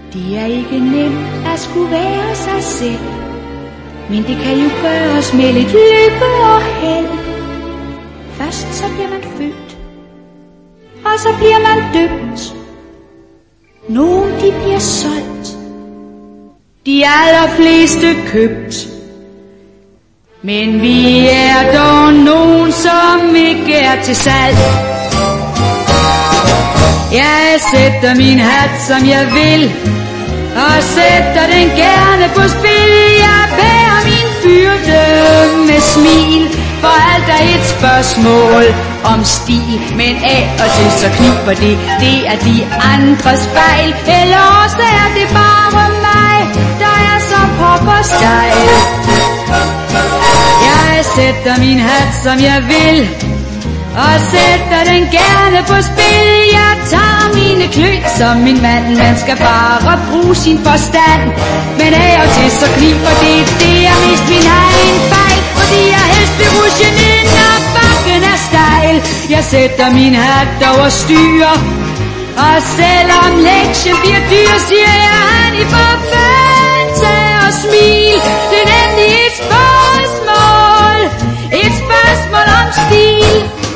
Det er ikke nemt at skulle være sig selv, men det kan jo gøres med lidt lykke og held. Først så bliver man født, og så bliver man døbt. Nogle de bliver solgt, de allerfleste købt. Men vi er dog nogen, som ikke er til salg. Jeg sætter min hat, som jeg vil, og sætter den gerne på spil. Jeg bærer min byrde med smil, for alt er et spørgsmål om stil. Men af og til så kniber det er de andres fejl. Eller også er det bare mig, der er så popperstyle. Jeg sætter min hat, som jeg vil, og sætter den gerne på spil. Jeg tager mine kløn som min mand. Man skal bare bruge sin forstand. Men af og til så kniber det er mest min egen fejl, fordi jeg helst vil rushe ned, når bakken er stejl. Jeg sætter min hat over styr, og selvom lektien bliver dyr, siger jeg, han i forfærd, tag og smil. Det er nemlig et spørgsmål om stil.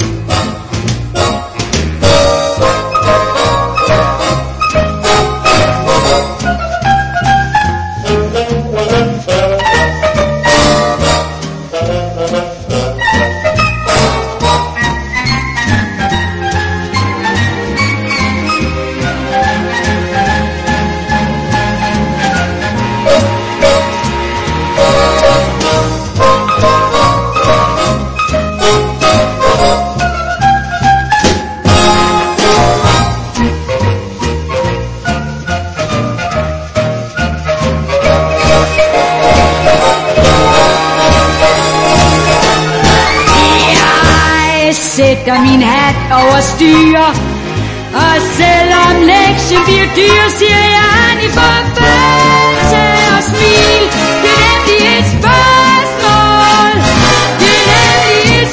Sætter min hat over styr, og selvom lektien bliver dyr, siger jeg, han i forfærd, tag og smil. Det er nemlig et spørgsmål, det er nemlig et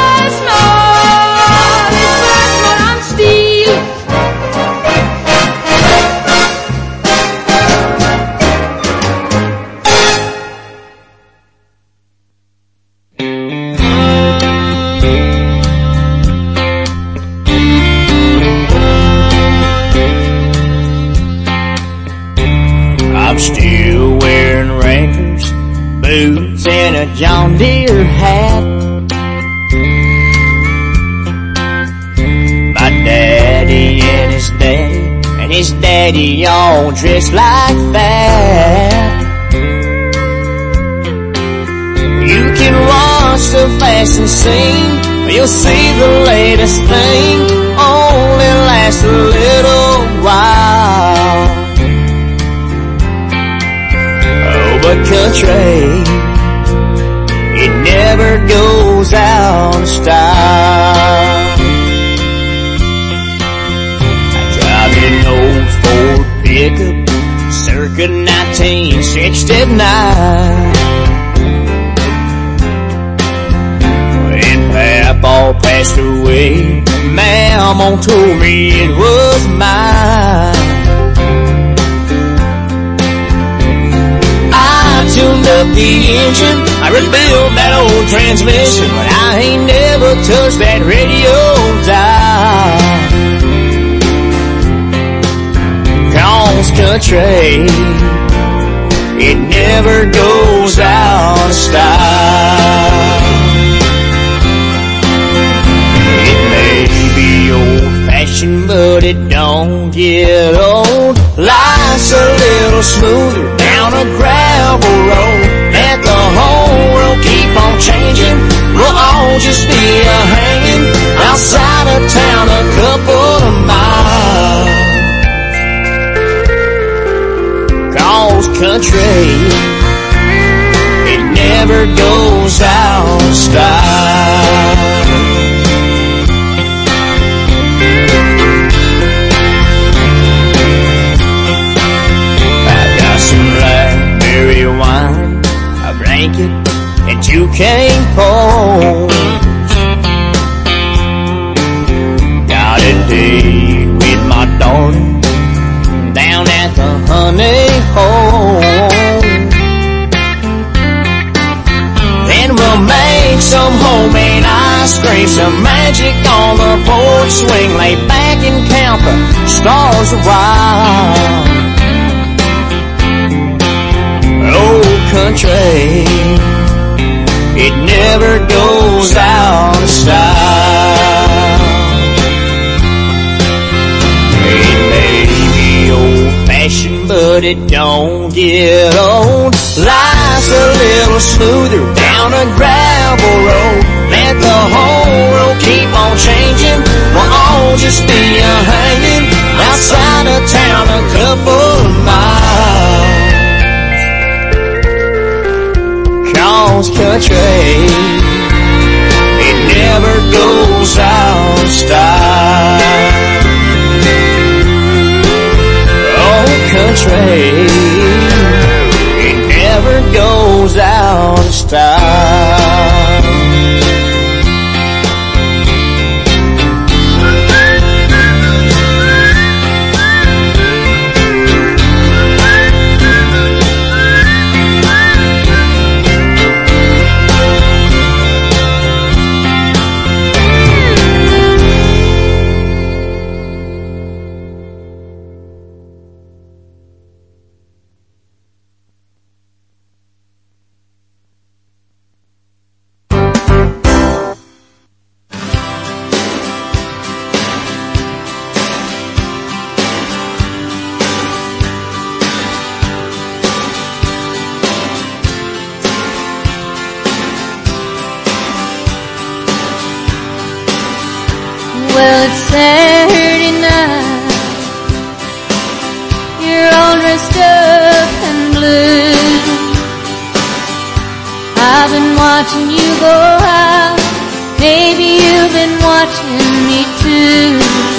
spørgsmål om stil. Still wearing Rangers boots and a John Deere hat. My daddy and his daddy all dressed like that. You can watch the fashion scene, you'll see the latest thing only lasts a little while. But country, it never goes out of style. I drive an old Ford pickup, circa 1969. When Papa passed away, Mama told me it was mine. Tuned up the engine, I rebuilt that old transmission, but I ain't never touched that radio dial. 'Cause country, it never goes out of style. It may be old-fashioned, but it don't get old. Life's a little smoother down a gravel road. Let the whole world keep on changing. We'll all just be a-hanging outside of town a couple of miles. 'Cause country, it never goes out of style. Some blackberry wine, a blanket, and 2 cane poles. Got a date with my daughter down at the money home. Then we'll make some homemade ice cream, some magic on the porch swing, lay back and count the stars a while. Old country, it never goes out of style. It may be old-fashioned, but it don't get old. Life's a little smoother down a gravel road. Let the whole road keep on changing. We'll all just be a-hanging outside of town a couple of miles. 'Cause country, it never goes out of style. Oh, country, it never goes out of style. Well, it's Saturday night, you're all dressed up in blue. I've been watching you go out, maybe you've been watching me too.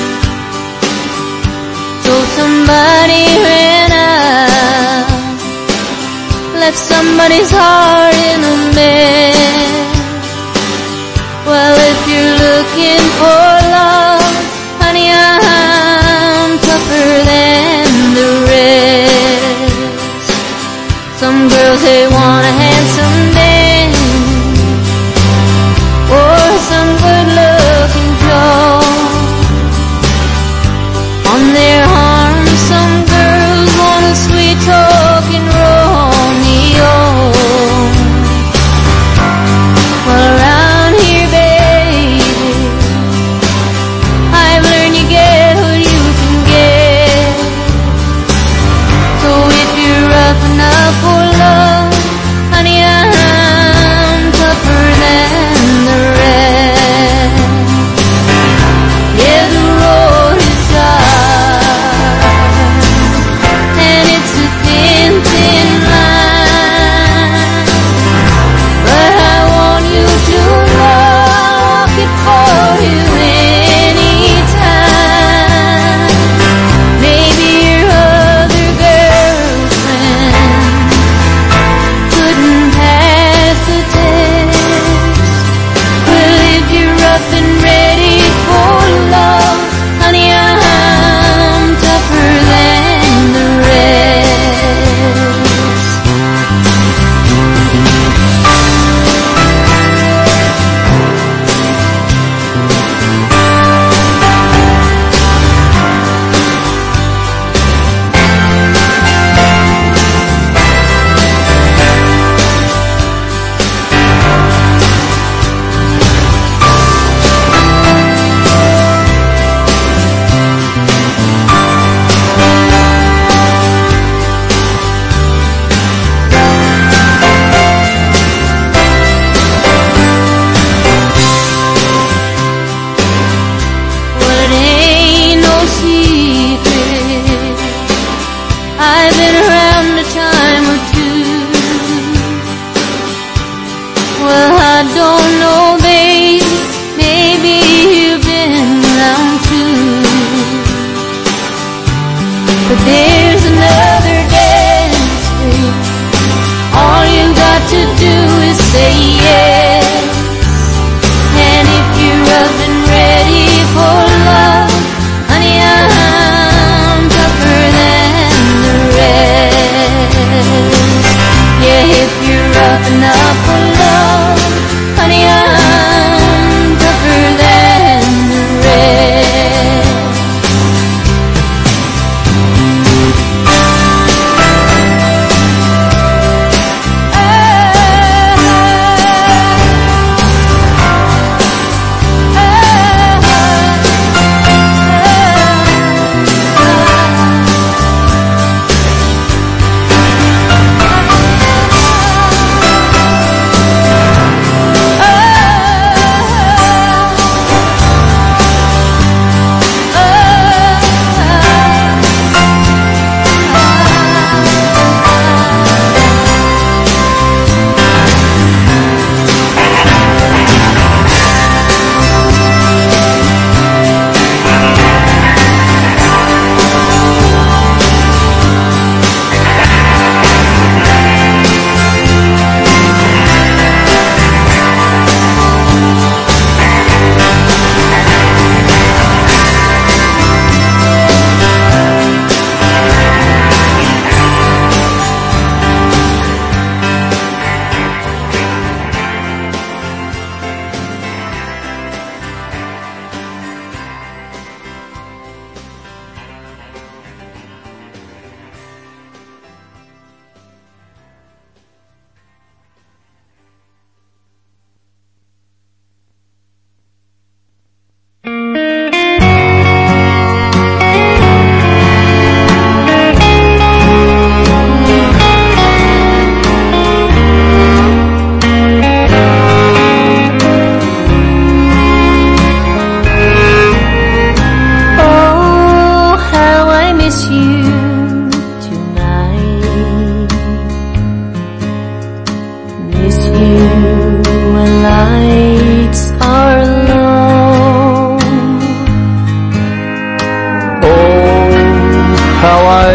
So somebody ran out, left somebody's heart in a mess. Well, if you're looking for love, honey, I'm tougher than the rest. Some girls, they want a handsome man, or some good-looking Joe. On their arms, some girls want a sweet-talking Romeo. Well, around here, baby, I've learned you get what you can get. So if you're rough enough for love, honey, I'm tougher than the rest. Yeah, the road is dark, and it's a thin, thin line, but I want you to know I'll walk it for you anytime. Maybe your other girlfriend couldn't pass the test. Well, if you're rough and ready for love, honey, I'm tougher than the rest. Well, it ain't no secret, I've been around a time or two. Well, I don't know, babe, maybe you've been around too. But there's another dance, babe. All you got to do is say yes. And if you're rough and ready for love, honey, I'm tougher than the rest.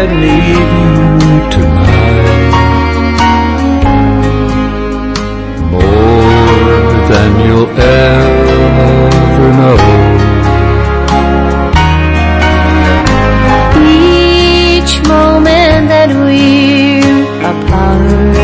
need you tonight more than you'll ever know. Each moment that we're apart,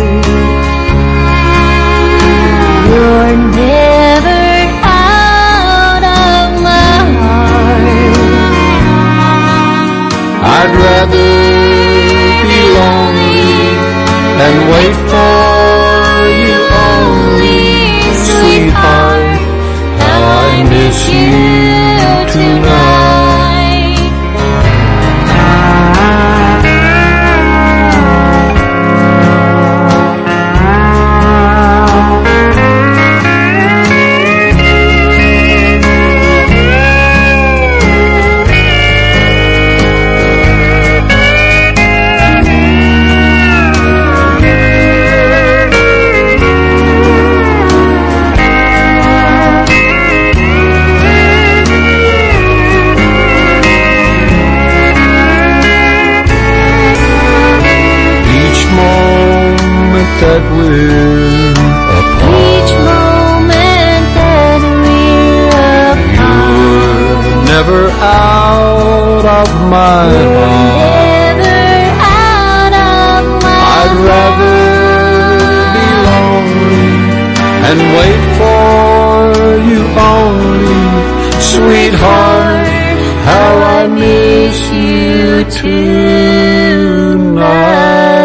you're never out of my heart. I'd rather be lonely and wait for you only, sweetheart. How I miss you tonight. That we're apart, each moment that we're apart, you're never out of my heart. Never out of my I'd rather be lonely and wait for you only, sweetheart. How I miss you tonight.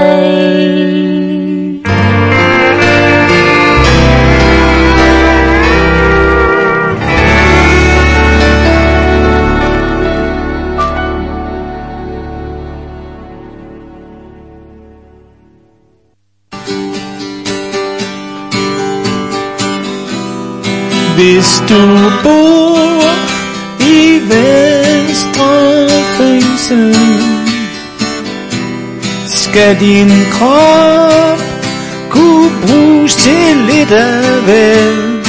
Hvis du bor i Vestre Fængsel, skal din krop kunne bruges til lidt af vel.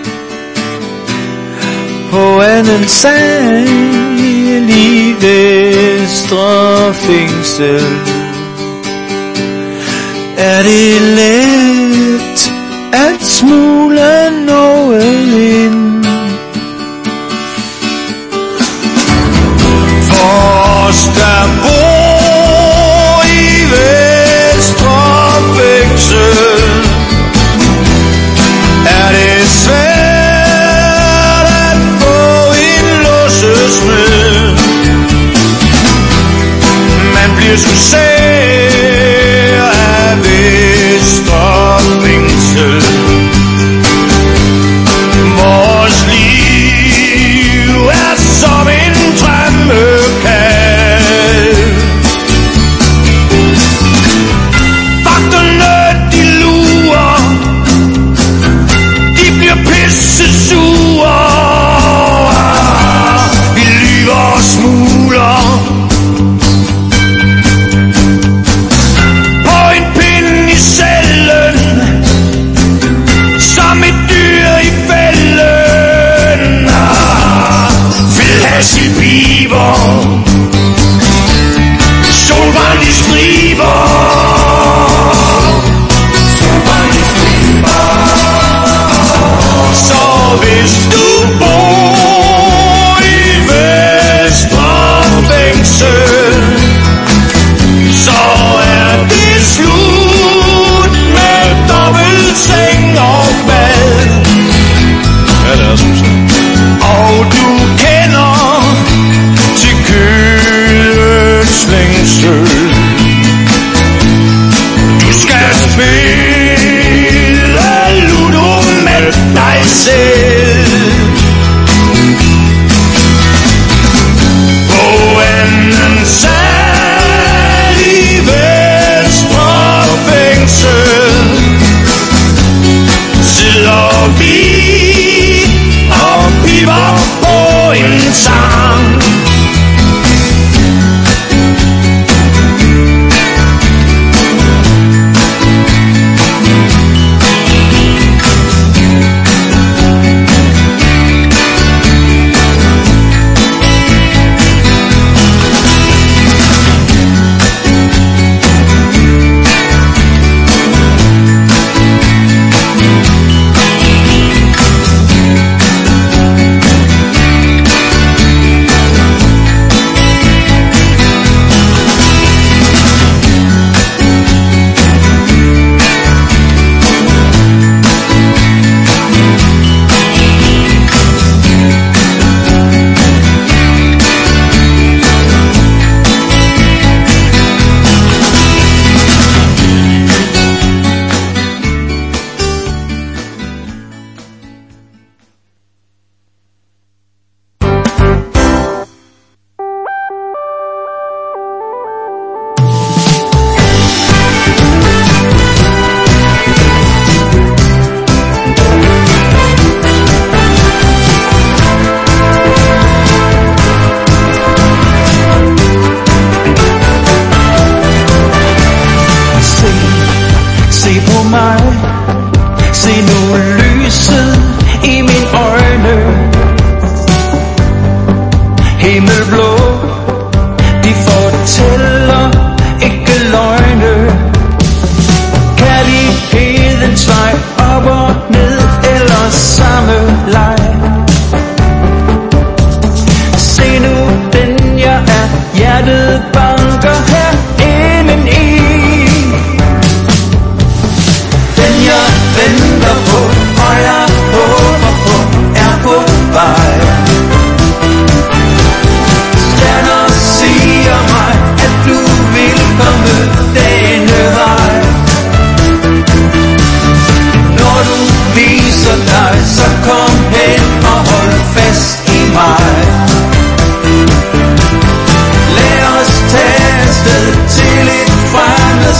På anden sal i Vestre Fængsel er det let at smule noget ind. For os der bor i Vestre Fængsel, er det svært at få en låsesmed. Man bliver sgu sær af Vestre Fængsel. Vores liv er som en drømmekald. Vagterne de lurer, de bliver pissesure. Vi lyver og smugler,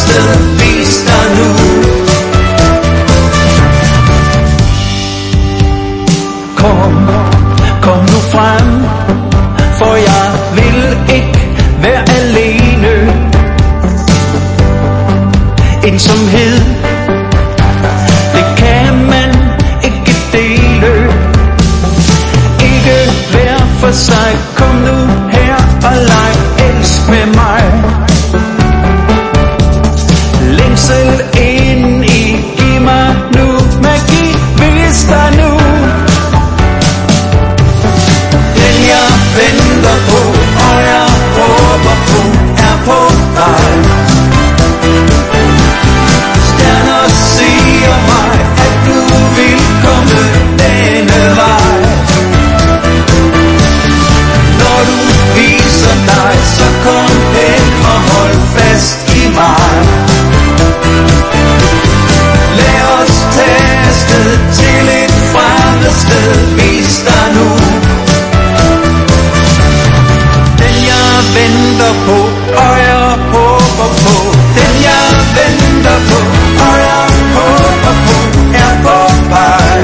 sted, vis dig nu. Kom nu frem, for jeg vil ikke være alene. Ensomhed, det kan man ikke dele. Ikke hver for sig, kom nu her og leg, elsk med mig. Længsel ind i, giv mig nu magi, vis dig nu. Den jeg venter på, og jeg håber på, er på vej. Stjerner siger mig, at du vil komme denne vej. Når du viser dig, så kom hen og hold fast i mig. Lad os tage afsted til et fremmed sted, vis dig nu. Den jeg venter på, og jeg håber på. Den jeg venter på, og jeg håber på, er på vej.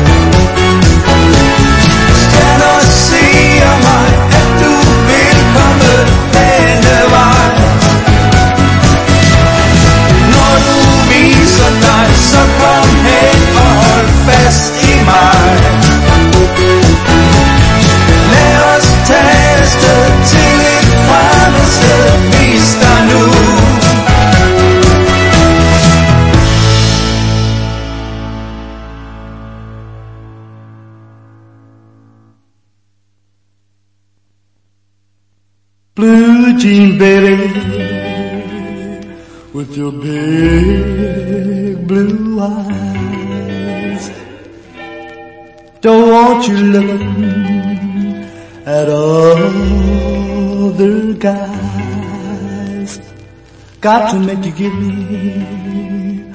Stjerner siger mig, at du vil komme denne vej. Når du viser dig, så kom hen og hold fast i mig. Lad os tage afsted til et fremmed sted, vis dig nu. Blue jean baby, with your big blue eyes. Don't want you looking at other guys. Got to make you give me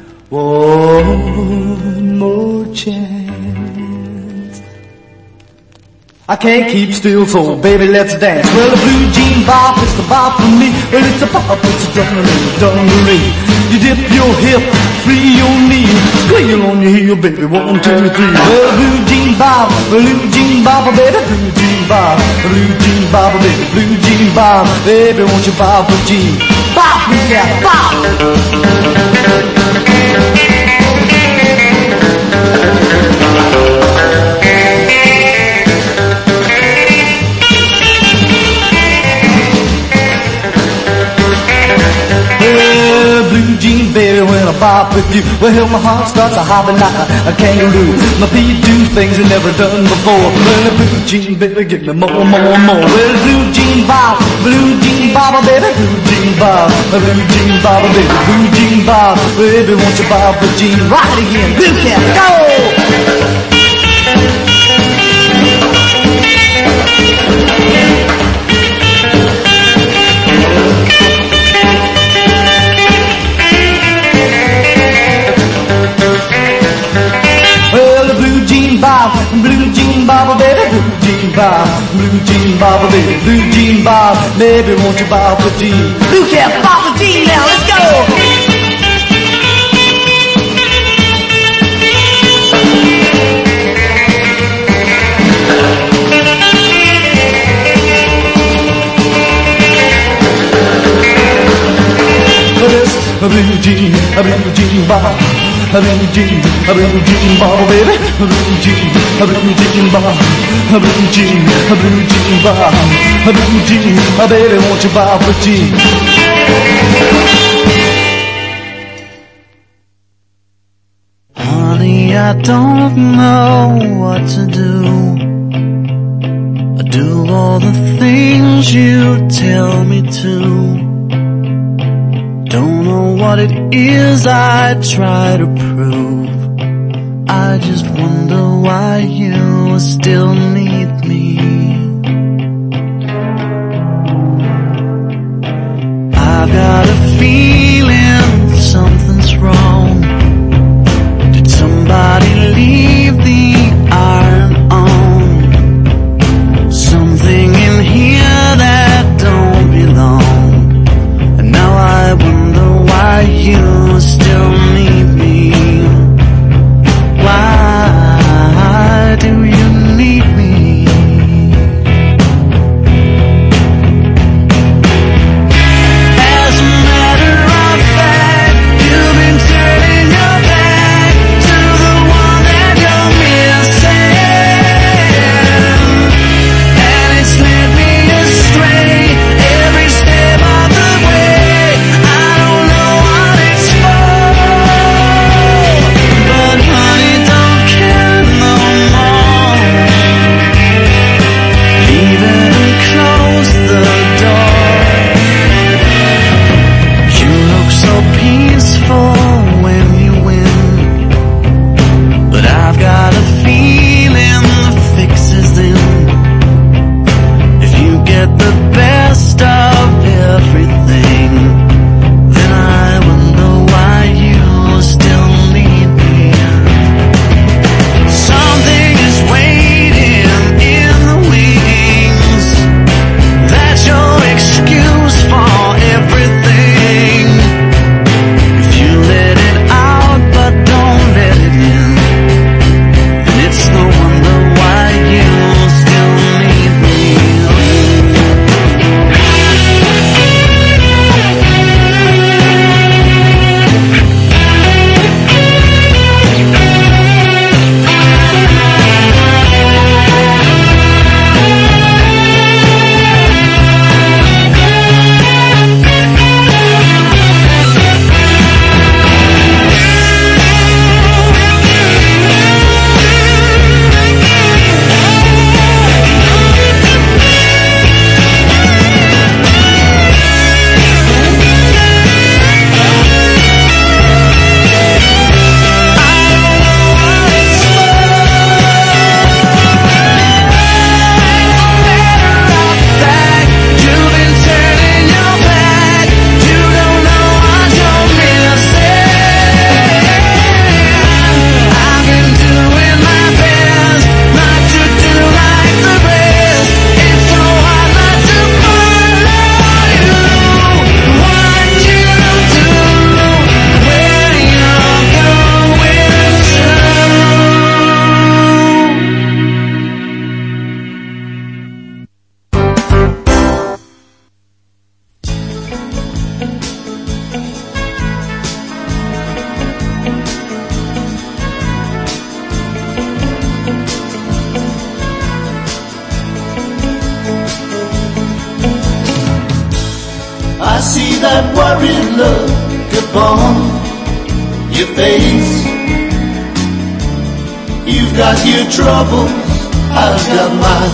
one more chance. I can't keep still, so baby, let's dance. Well, the blue jean bop is the bop for me. Well, it's a bop, it's a dungaree. You dip your hip, free your knee, squeal on your heel, baby, 1, 2, 3. Well, blue jean bop, baby, blue jean bop, blue jean bop, baby, blue jean bop, baby, won't you bop with jean? Bop, yeah, bop. Blue jean baby, when I bop with you, well, my heart starts a hopping like a kangaroo. My feet do things I never done before. Well, blue jean baby, give me more, more, more. Well, blue jean bop, baby, blue jean bop, baby, blue jean bop, baby, won't you bop with jean? Rock it again, blue cat, go! Blue jean bop, baby, blue jean bop, baby, blue jean bop, baby, won't you bop with jean? Blue cat, bop with jean now, let's go! Blue jean bop, blue jean bop, baby, blue jean bop, blue jean bop, blue jean, baby, won't you bop with jean? Honey, I don't know what to do. I do all the things you tell me to. Don't know what it is I try to prove. I just wonder why you still need me. I've got a feeling something's wrong. Did somebody leave the iron on? Something in here that don't belong. And now I wonder why you upon your face. You've got your troubles, I've got mine.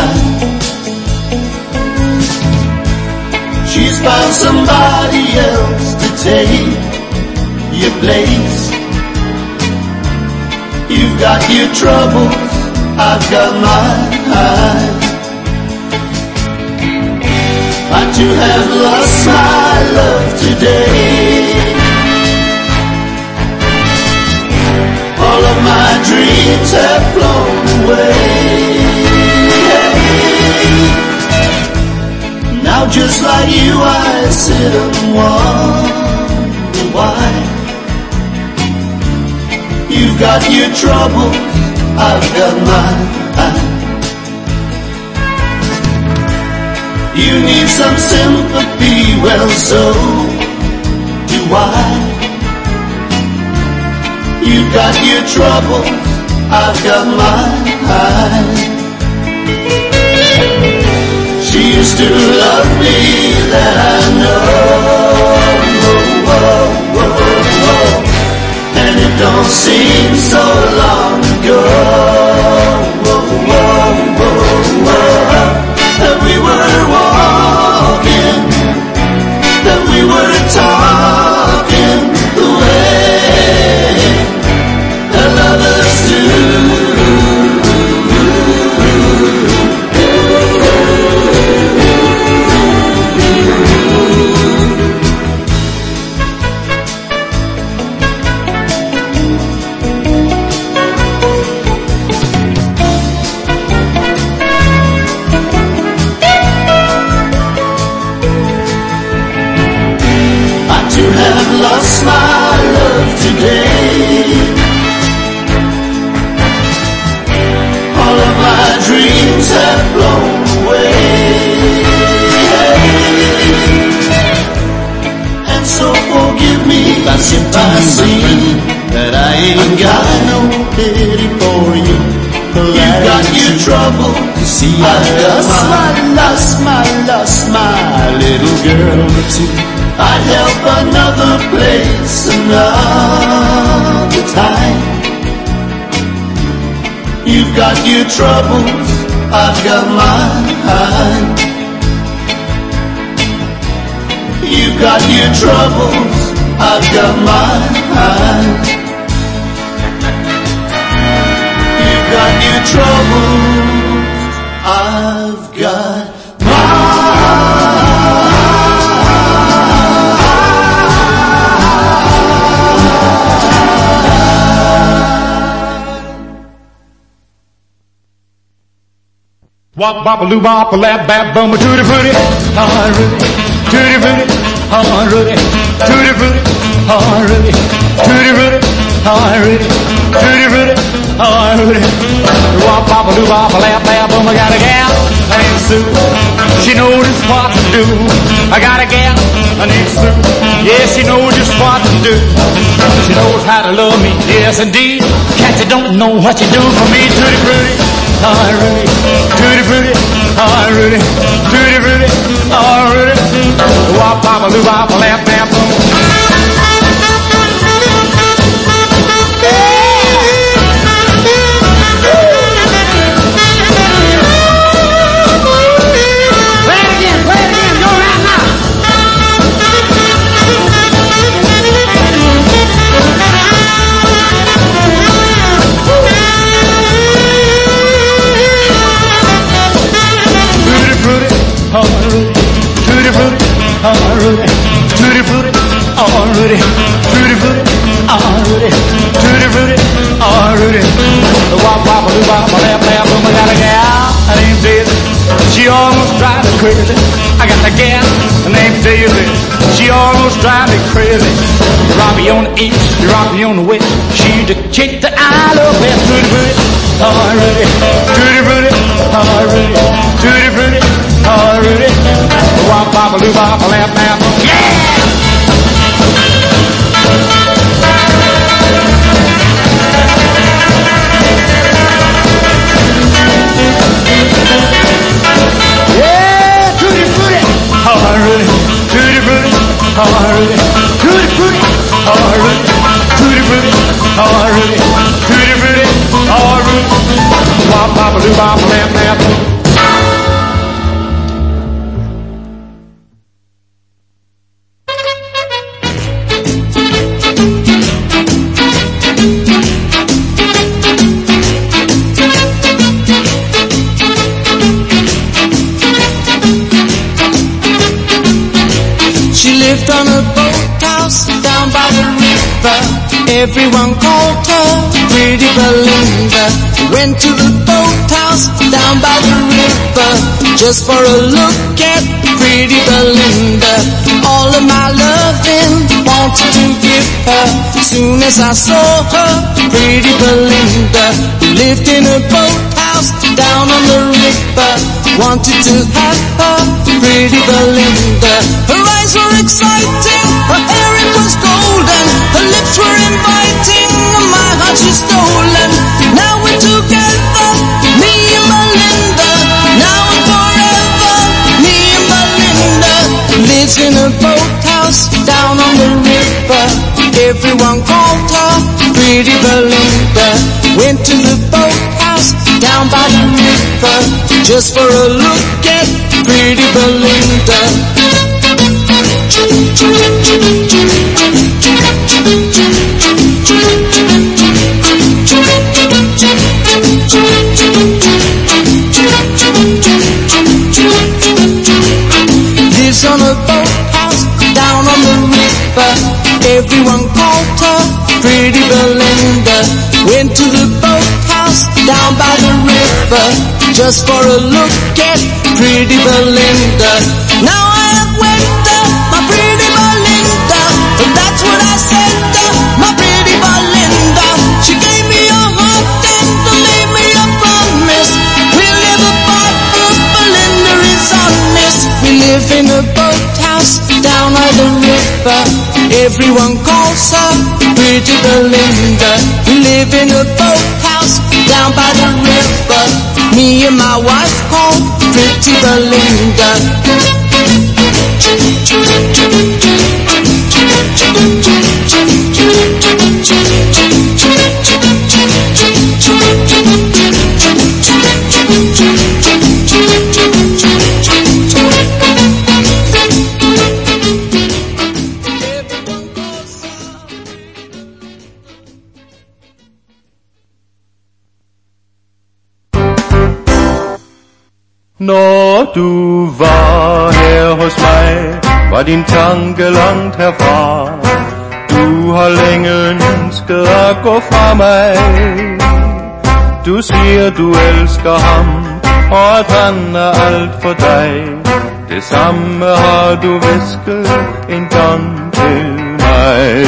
She's found somebody else to take your place. You've got your troubles, I've got mine. I too have lost my love today. All of my dreams have flown away. Now just like you I sit and wonder why. You've got your troubles, I've got mine. You need some sympathy, well so do I. You've got your troubles, I've got mine. She used to love me, that I know. And it don't seem so long ago. That we were walking, that we were talking the way that lovers do. Lost my love today. All of my dreams have blown away. And so forgive me if I see that I ain't got no pity for you. You've got your trouble. You see, I lost my little girl too. I'd help another place another time. You've got your troubles, I've got mine. You've got your troubles, I've got mine. You've got your troubles, I've got Wop bop a loo bop a lap bap bum a tootie fruity, ah Rudy, tootie fruity, ah Rudy, tootie fruity, ah Rudy, tootie fruity, ah Rudy, tootie fruity, ah Rudy. Wop bop a loo bop a lap bap bum. I got a gal named Sue, she knows just what to do. I got a gal named Sue, yeah, she knows just what to do. She knows how to love me, yes indeed. Cats that don't know what you do for me, tootie fruity. Ah, Rudy, tutti frutti, ah, Rudy, tutti frutti, ah, Rudy, wop, bop, a loo, bop, a lap, bam, boom. Play it again, go right now. Tutti frutti, ah Rudy, tutti frutti, ah Rudy, tutti frutti, ah Rudy, tutti frutti, ah Rudy. The wop wop a loo bop a lap lap boom. I got a gal named Daisy, she almost drives me crazy. I got a gal named Daisy, she almost drives me crazy. You rock me on the east, you rock me on the west. She's the chick that I love best. Tutti frutti, ah Rudy, tutti frutti, ah Rudy, tutti frutti, ah Rudy. Wop bop a loo bop a lap bap. Yeah! Yeah, tutti frutti, ah Rudy, tutti frutti, ah Rudy, tutti frutti. She lived on a boathouse down by the river. Everyone called her Pretty Belinda. Went to the boathouse down by the river just for a look at Pretty Belinda. All of my loving wanted to give her. Soon as I saw her, Pretty Belinda, who lived in a boathouse down on the river, wanted to have her, Pretty Belinda. Her eyes were exciting, her hair it was golden, her lips were inviting, my heart she's stolen. Now we're together, me and Belinda. Now and forever, me and Belinda. Lives in a boathouse down on the river. Everyone called her Pretty Belinda. Went to the boathouse down by the river just for a look at Pretty Belinda. Lives on a boathouse down on the river. Everyone called her Pretty Belinda. Went to the boathouse down by the river just for a look at Pretty Belinda. Now I have went my Pretty Belinda, but that's what I said, my Pretty Belinda. She gave me a heart and made me a promise. We'll live apart, but Belinda is honest. We live in a boathouse down by the river. Everyone calls her Pretty Belinda. We live in a boathouse down by the river. Me and my wife called Pretty Belinda. Når du var her hos mig, var din tanke langt herfra. Du har længe ønsket at gå fra mig. Du siger du elsker ham, og at han er alt for dig. Det samme har du hvisket en gang til mig.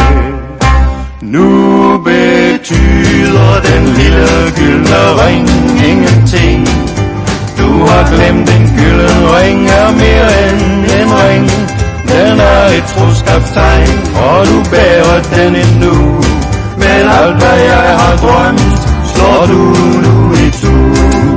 Nu betyder den lille gyldne ring ingenting. Du har glemt en gylden ring er mere end en ring. Den er et troskabstegn, og du bærer den endnu. Men alt hvad jeg har drømt, slår du nu i tu.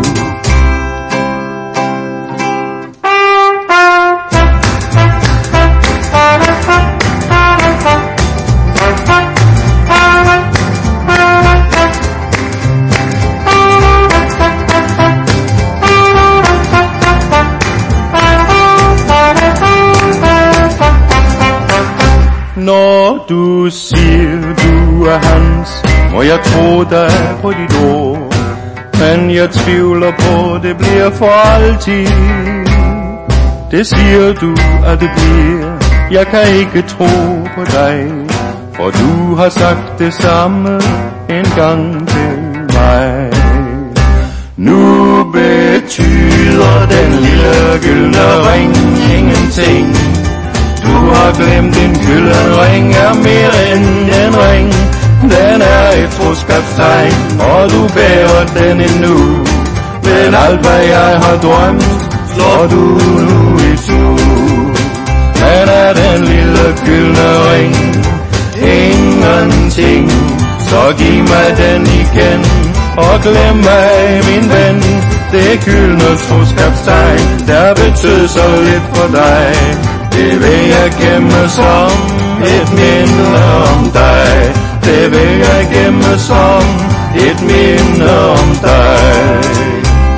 Når du siger du er hans, må jeg tro dig på dit ord. Men jeg tvivler på det bliver for altid. Det siger du at det bliver. Jeg kan ikke tro på dig, for du har sagt det samme en gang til mig. Nu betyder den lille gyldne ring ingenting. Du har glemt en gylden ring er mere end en ring. Den er et troskabstegn, og du bærer den endnu. Men alt hvad jeg har drømt, slår du nu i tu. Men er den lille gyldne ring ingenting, så giv mig den igen, og glem mig min ven. Det gyldne troskabstegn, der betød så lidt for dig. Det vil jeg gemme som et minde om dig. Det vil jeg gemme som et minde om dig.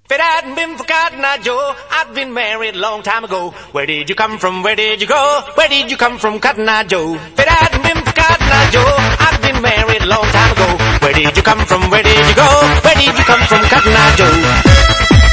If it hadn't been for Cotton Eye Joe, I'd been married a long time ago. Where did you come from? Where did you go? Where did you come from, Cotton Eye Joe? If it hadn't been for Cotton Eye Joe, I'd been married a long time ago. Where did you come from? Where did you go? Where did you come from, Cotton Eye Joe?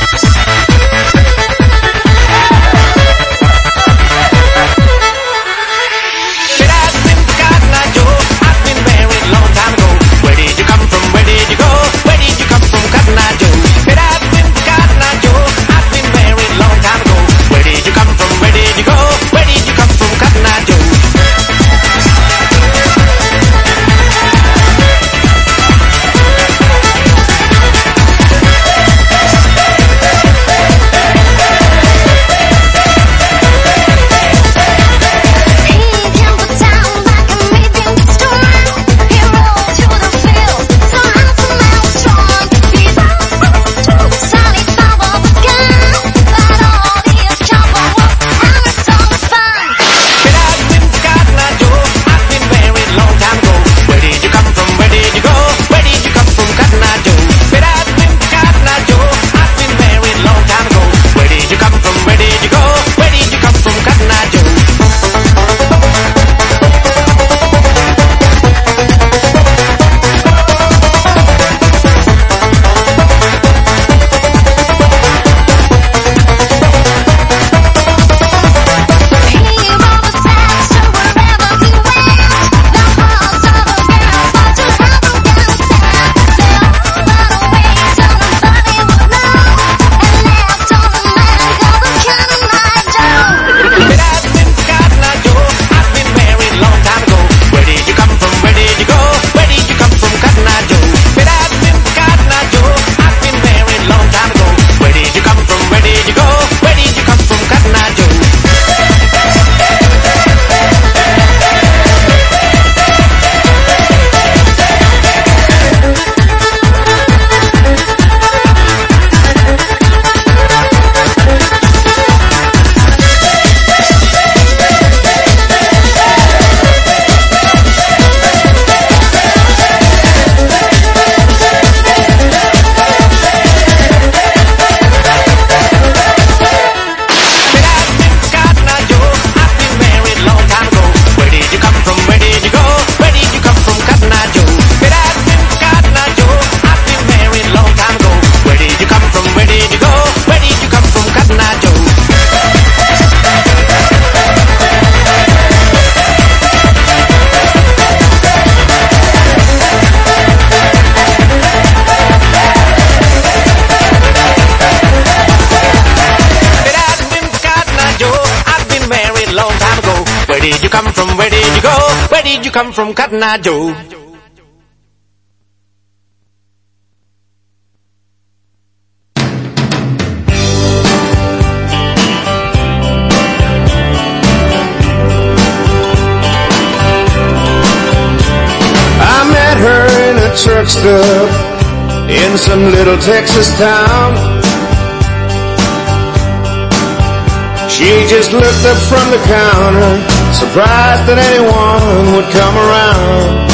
Come from Cotton Eye Joe. I met her in a truck stop in some little Texas town. She just looked up from the counter, surprised that anyone would come around.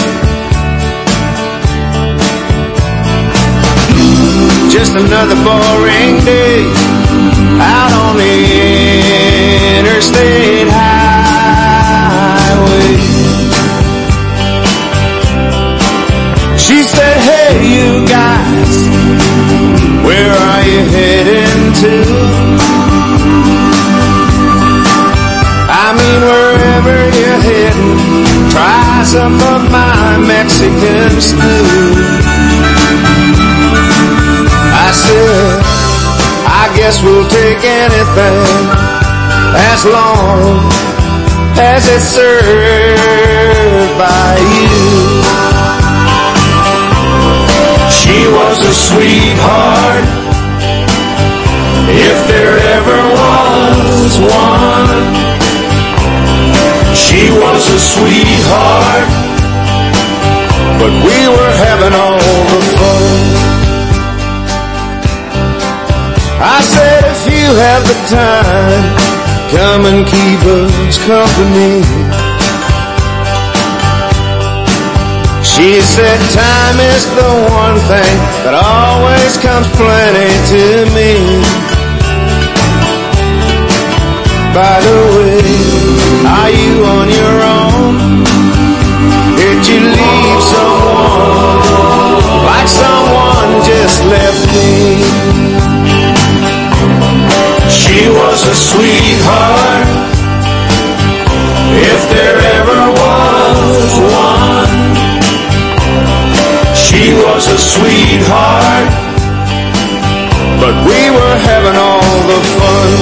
Just another boring day out on the interstate highway. She said, hey you guys, where are you heading to? I mean, wherever you're heading, try some of my Mexican stew. I said, I guess we'll take anything as long as it's served by you. She was a sweetheart, if there ever was one. She was a sweetheart, but we were having all the fun. I said, if you have the time, come and keep us company. She said, time is the one thing that always comes plenty to me. By the way, are you on your own? Did you leave someone like someone just left me? She was a sweetheart, if there ever was one. She was a sweetheart, but we were having all the fun.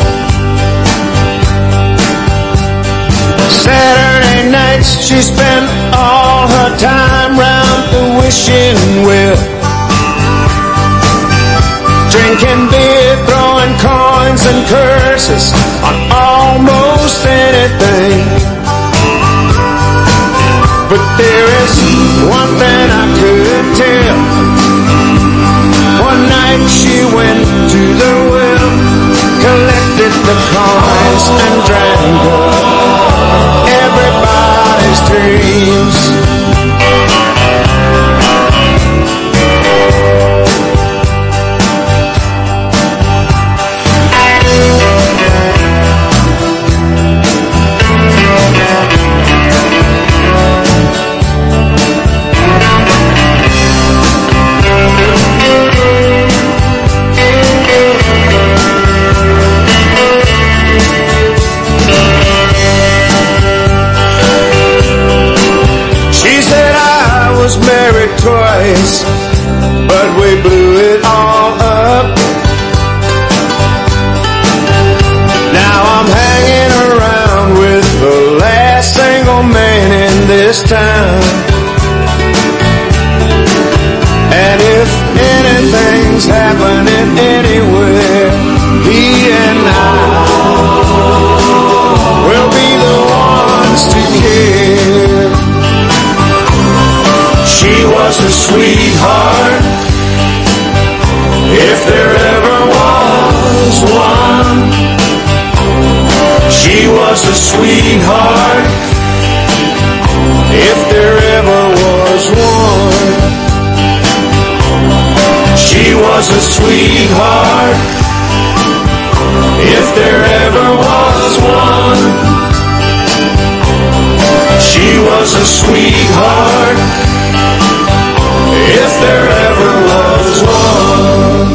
Saturday nights she spent all her time round the wishing well, drinking beer, throwing coins and curses on almost anything. But there is one thing I could tell. One night she went to the well, collected the coins and drank up everybody's dreams. Married twice, but we blew it all up. Now I'm hanging around with the last single man in this town. And if anything's happening anywhere, he and I will be the ones to care. She was a sweetheart, if there ever was one. She was a sweetheart, if there ever was one. She was a sweetheart, if there ever was one. She was a sweetheart, if there ever was one.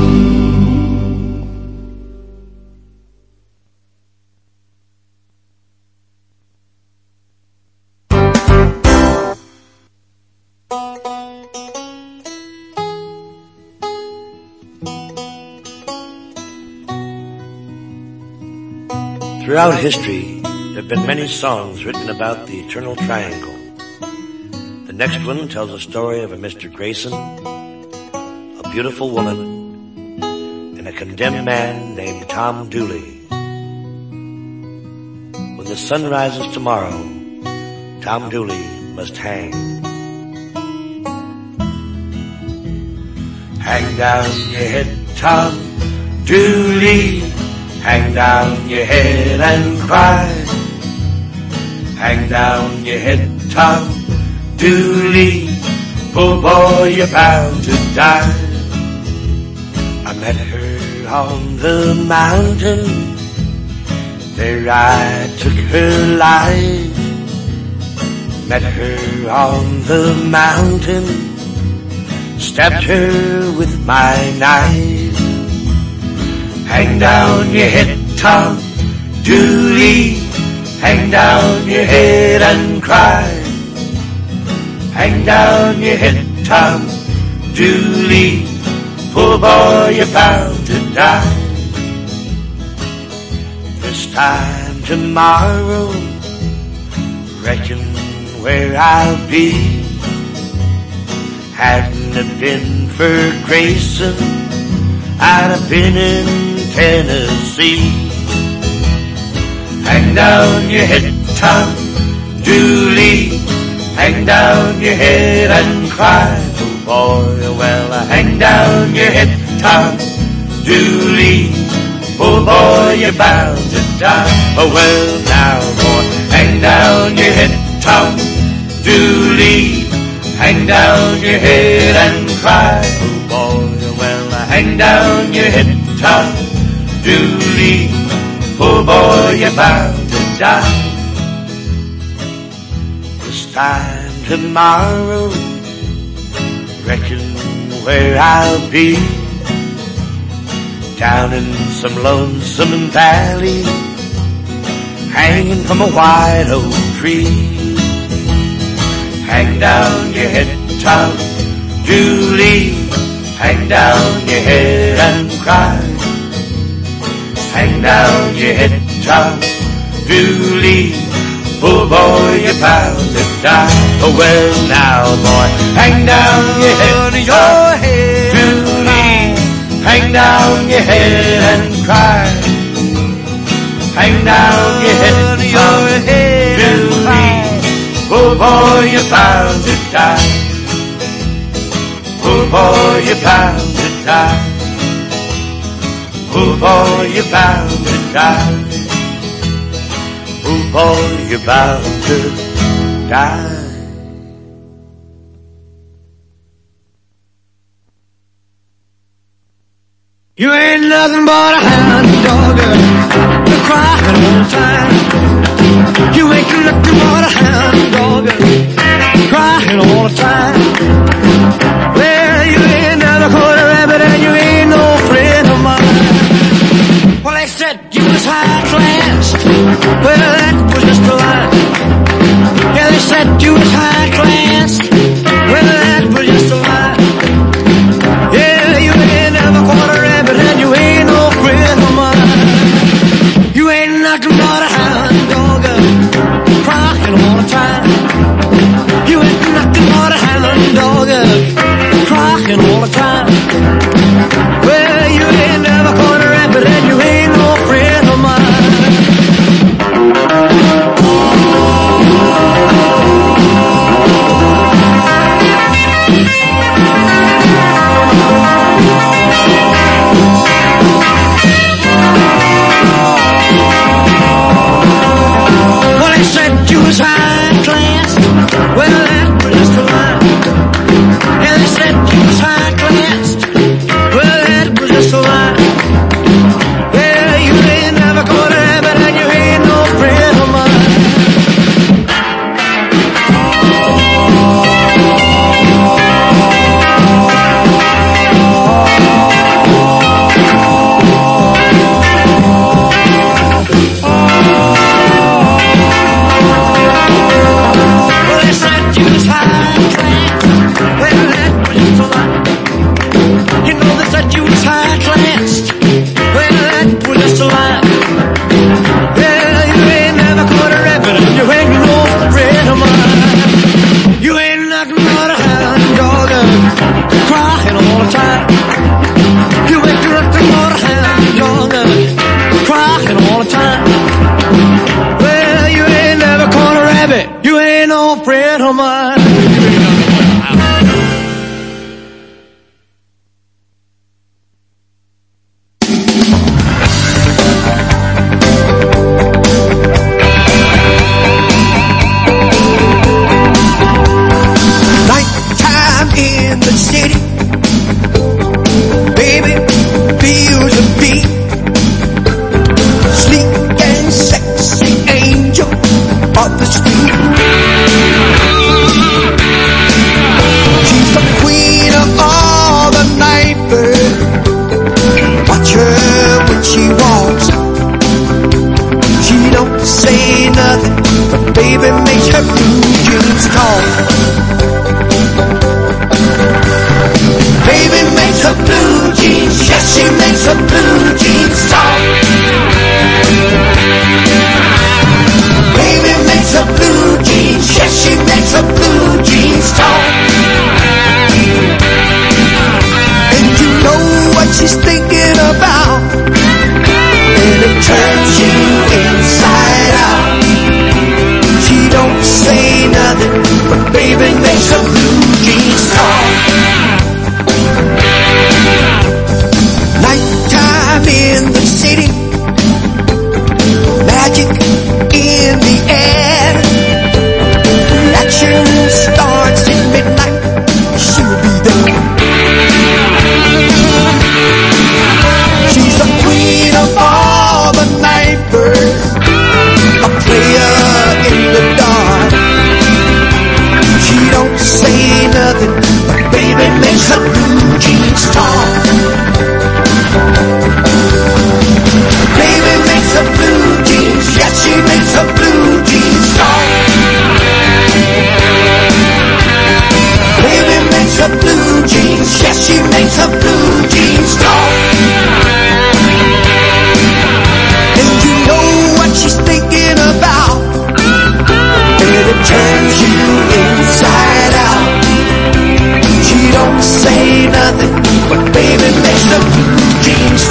Throughout history, there have been many songs written about the Eternal Triangle. The next one tells a story of a Mr. Grayson, a beautiful woman, and a condemned man named Tom Dooley. When the sun rises tomorrow, Tom Dooley must hang. Hang down your head, Tom Dooley. Hang down your head and cry. Hang down your head, Tom Dooley. Poor boy, you're bound to die. I met her on the mountain. There I took her life. Met her on the mountain. Stabbed her with my knife. Hang down your head, Tom Dooley. Hang down your head and cry. Hang down your head, Tom Dooley. Poor boy, you're bound to die. This time tomorrow, reckon where I'll be. Hadn't it been for Grayson, I'd have been in Tennessee. Hang down your head, Tom Dooley. Hang down your head and cry. Oh boy, well, hang down your head, Tom Dooley. Oh boy, you're bound to die. Oh well, now boy, hang down your head, Tom Dooley. Hang down your head and cry. Oh boy, well, hang down your head, Tom Dooley. poor boy, you're bound to die. This time tomorrow, reckon where I'll be, down in some lonesome valley, hanging from a white oak tree. Hang down your head, Tom Dooley, hang down your head and cry. Hang down your head, Tom Dooley, poor boy, you're bound to die. Oh well now, boy, hang down your head, Tom Dooley, hang down your head and cry. Hang down your head, Tom Dooley, poor boy, you're bound to die. Poor boy, you're bound to die. Poor boy, you're bound to die. Poor boy, you're bound to die. You ain't nothing but a hound dog, you're crying all the time. You ain't nothing but a hound dog, crying all the time. Well, you ain't never caught a rabbit and you ain't no friend of mine. Well, they said you was high class, well, that was just a lie. Yeah, they said you was high class, well, that was just a lie. Yeah, you ain't never caught a rabbit and you ain't no friend of mine. You ain't nothing but a hound dog, crying all the time. You ain't nothing but a hound dog, crying all the time. Well, you ain't never caught a rabbit and you ain't no friend of mine. Well, they said you was high class, well, that was just a lie. Yeah, they said you was high class, well, that was just a lie. Yeah, you ain't never caught a rabbit and you ain't no friend of mine. Well, they said you was high class, well, that was just a lie. You know they said you was high class, well, that was just a lie. Yeah, you ain't never caught a rabbit and you ain't no friend of mine. You ain't nothing but a hound dog, crying all the time. You ain't nothing but a hound dog, crying all the time. Well, you ain't never caught a rabbit, you ain't no friend of mine. Nighttime in the city, baby feels a beat. Sleek and sexy angel of the street. She's the queen of all the night birds. Watch her when she walks. She don't say nothing, but baby makes her blue jeans talk. Baby makes her blue jeans, yes, she makes her blue jeans talk. Baby makes her blue jeans, yes, she makes her blue jeans talk. And you know what she's thinking about, and it turns you inside out. She don't say nothing, but baby makes her blue jeans talk. Nighttime in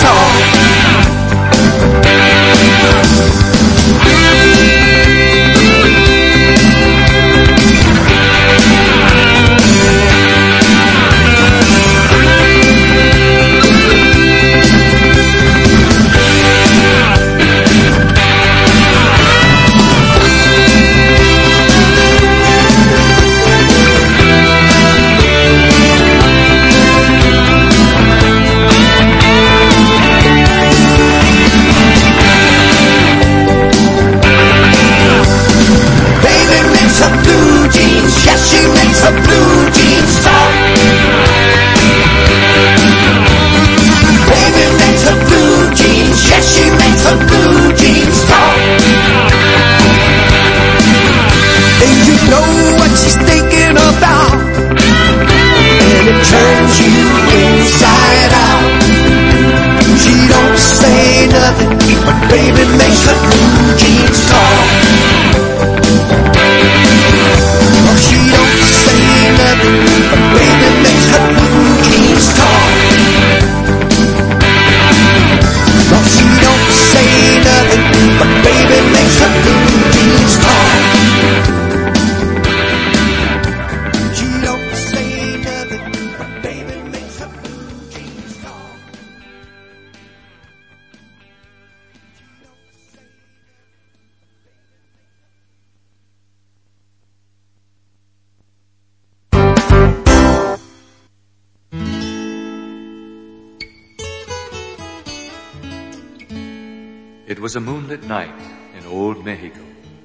It was a moonlit night in old Mexico.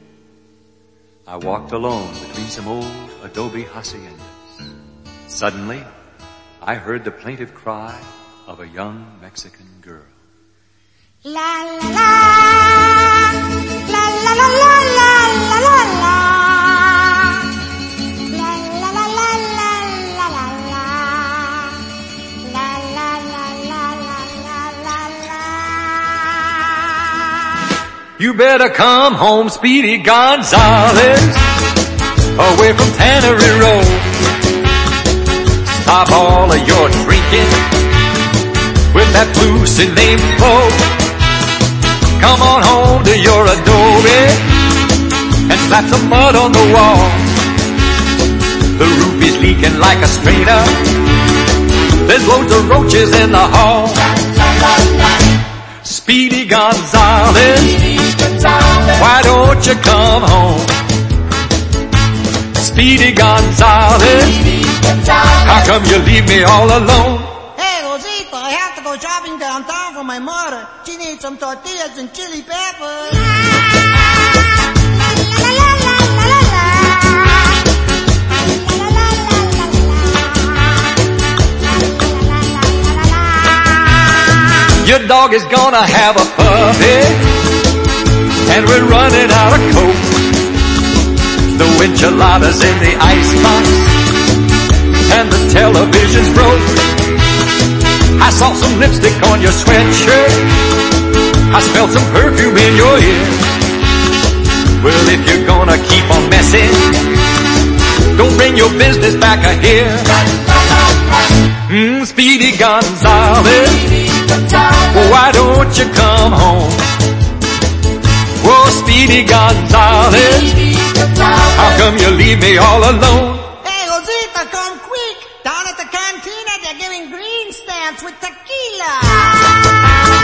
I walked alone between some old adobe haciendas. Suddenly, I heard the plaintive cry of a young Mexican girl. La la la, la la la la la la la. You better come home, Speedy Gonzales, away from Tannery Road. Stop all of your drinking with that blue named Poe. Come on home to your adobe and slap some mud on the wall. The roof is leaking like a strainer. There's loads of roaches in the hall. Speedy Gonzales, why don't you come home? Speedy Gonzales, how come you leave me all alone? Hey, Rosita, I have to go shopping downtown for my mother. She needs some tortillas and chili peppers. Your dog is gonna have a puppy, and we're running out of Coke. The enchiladas in the icebox, and the television's broke. I saw some lipstick on your sweatshirt. I smelled some perfume in your ear. Well, if you're gonna keep on messing, don't bring your business back here. Speedy Gonzales, why don't you come home? Whoa, Speedy Gonzales, how come you leave me all alone? Hey, Rosita, come quick. Down at the cantina, they're giving green stamps with tequila.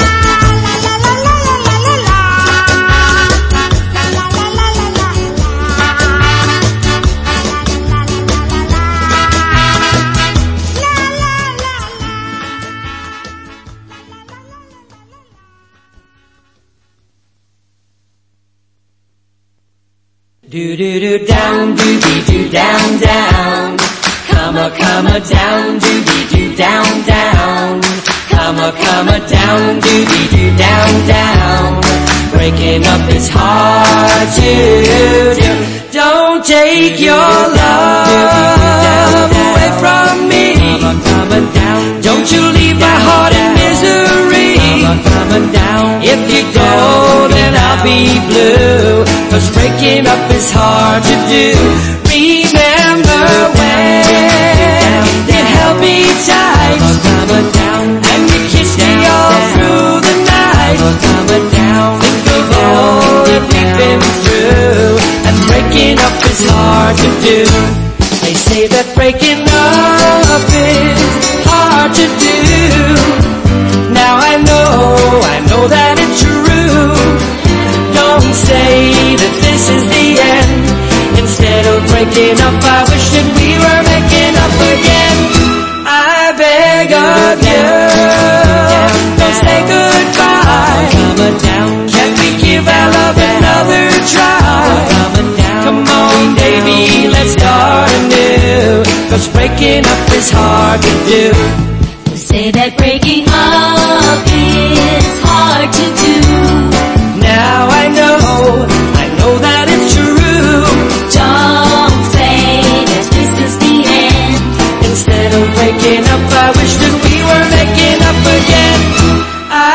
Do-do-do down, do-dee-do down, down. Come-a down, do-dee-do down, down. Come-a down, do-dee-do down, down. Breaking up is hard to do. Don't take your love away from me. Don't you leave my heart in misery. If you go, then I'll be blue. 'Cause breaking up is hard to do. Remember when you held me tight and you kissed me all through breaking up, I wish that we were making up again. I beg of you, don't say goodbye. Can't we give our love another try? Come on, baby, let's start anew, 'cause breaking up is hard to do. Say that breaking